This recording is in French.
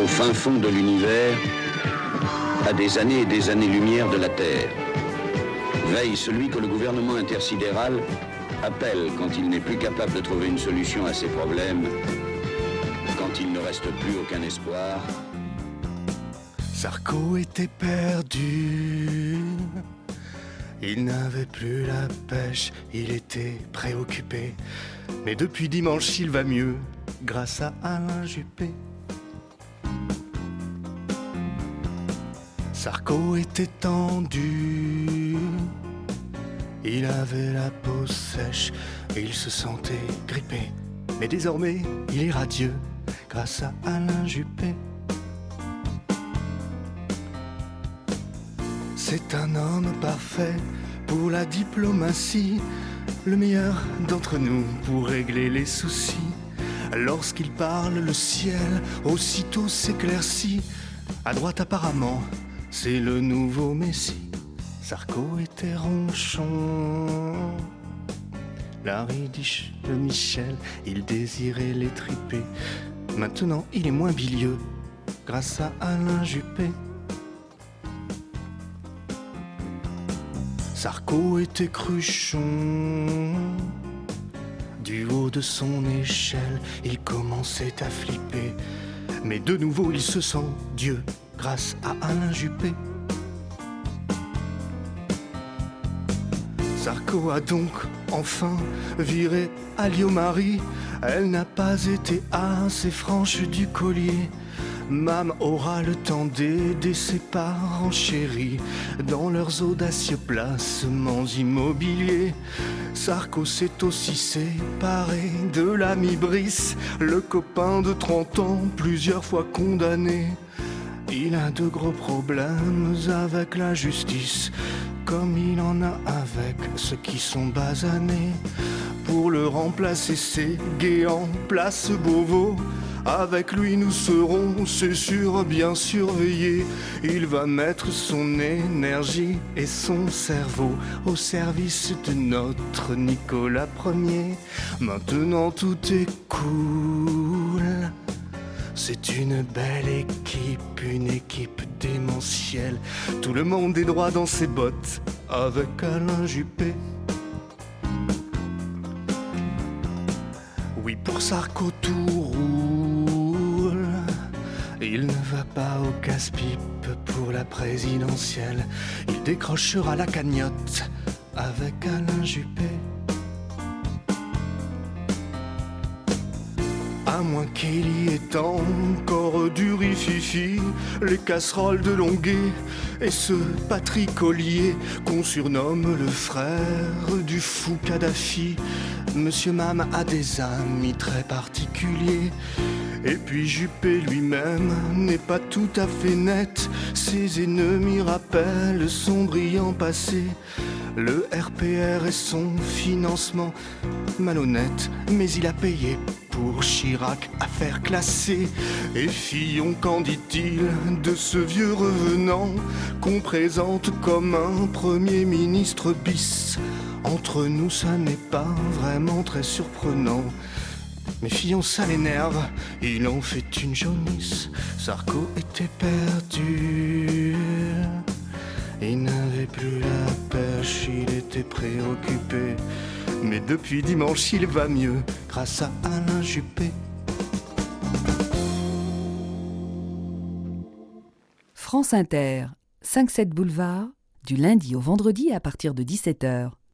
au fin fond de l'univers, à des années et des années-lumière de la Terre. Veille celui que le gouvernement intersidéral appelle quand il n'est plus capable de trouver une solution à ses problèmes, quand il ne reste plus aucun espoir. Sarko était perdu, il n'avait plus la pêche, il était préoccupé. Mais depuis dimanche il va mieux, grâce à Alain Juppé. Sarko était tendu, il avait la peau sèche et il se sentait grippé. Mais désormais il est radieux, grâce à Alain Juppé. C'est un homme parfait pour la diplomatie, le meilleur d'entre nous pour régler les soucis. Lorsqu'il parle, le ciel aussitôt s'éclaircit. À droite apparemment, c'est le nouveau Messie. Sarko était ronchon, Larry dit de Michel, il désirait les triper. Maintenant il est moins bilieux, grâce à Alain Juppé. Sarko était cruchon, du haut de son échelle, il commençait à flipper. Mais de nouveau il se sent Dieu, grâce à Alain Juppé. Sarko a donc enfin viré Alliot-Marie. Elle n'a pas été assez franche du collier. Mam aura le temps d'aider ses parents chéris dans leurs audacieux placements immobiliers. Sarko s'est aussi séparé de l'ami Brice, le copain de 30 ans, plusieurs fois condamné. Il a de gros problèmes avec la justice, comme il en a avec ceux qui sont basanés. Pour le remplacer, c'est Guéant, place Beauvau. Avec lui nous serons, c'est sûr, bien surveillés. Il va mettre son énergie et son cerveau au service de notre Nicolas Ier. Maintenant tout est cool, c'est une belle équipe, une équipe démentielle. Tout le monde est droit dans ses bottes avec Alain Juppé. Oui, pour Sarko tout roule, il ne va pas au casse-pipe pour la présidentielle. Il décrochera la cagnotte avec Alain Juppé. À moins qu'il y ait encore du riz-fifi, les casseroles de Longuet et ce Patrick Ollier qu'on surnomme le frère du fou Kadhafi. Monsieur Mam a des amis très particuliers. Et puis Juppé lui-même n'est pas tout à fait net. Ses ennemis rappellent son brillant passé. Le RPR et son financement malhonnête, mais il a payé pour Chirac, affaire classée. Et Fillon, qu'en dit-il de ce vieux revenant qu'on présente comme un premier ministre bis? Entre nous, ça n'est pas vraiment très surprenant. Mais Fillon, ça l'énerve, il en fait une jaunisse. Sarko était perdu, il n'avait plus la pêche, il était préoccupé. Mais depuis dimanche, il va mieux, grâce à Alain Juppé. France Inter, 5-7 boulevard, du lundi au vendredi à partir de 17h.